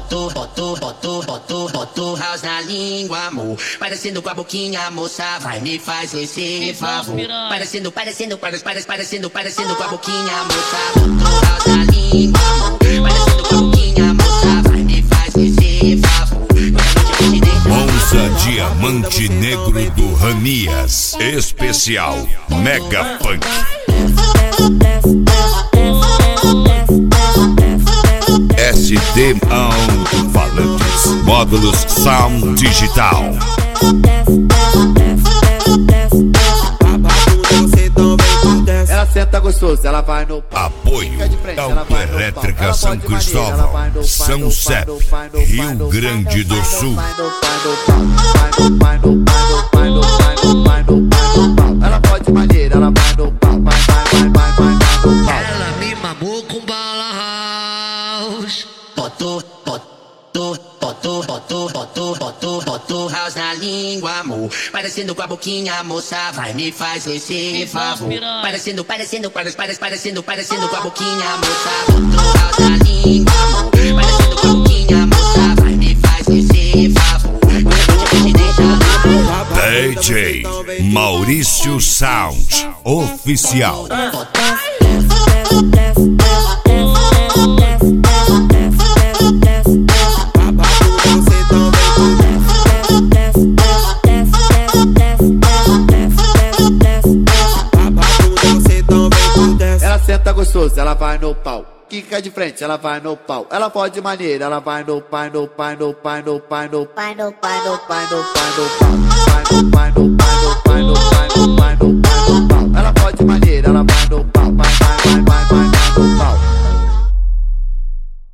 Botou house na língua, amor. Parecendo com a boquinha, moça, vai me faz esse favor. Parecendo com a boquinha, moça. Botou house na língua, amor. Parecendo com a boquinha, moça, vai me faz esse favor. Monza Diamante Negro do Ranias. Especial Mega Punk. SD Alto-Falantes. Módulos Sound Digital. Ela senta gostoso, ela vai no Apoio Autoelétrica São Cristóvão, São Sep, Rio Grande do Sul. Ela pode maneira, ela vai no pau, vai no pau. Ela me mamou com bala house. Botou house na língua, amor. Parecendo com a boquinha, moça, vai me faz esse favor. Parecendo com a boquinha, moça. Botou house na língua, amor. Parecendo com a boquinha, moça, vai me faz esse favor. DJ Maurício Sound Oficial. Ela senta gostoso, ela vai no pau. Quica de frente, ela vai no pau. Ela pode maneira, ela vai no pai, no pai, no pai, no pai, no pai, no pai, no pai, no pai, no pai, no pai, no pai, no pai, no pai, no pai.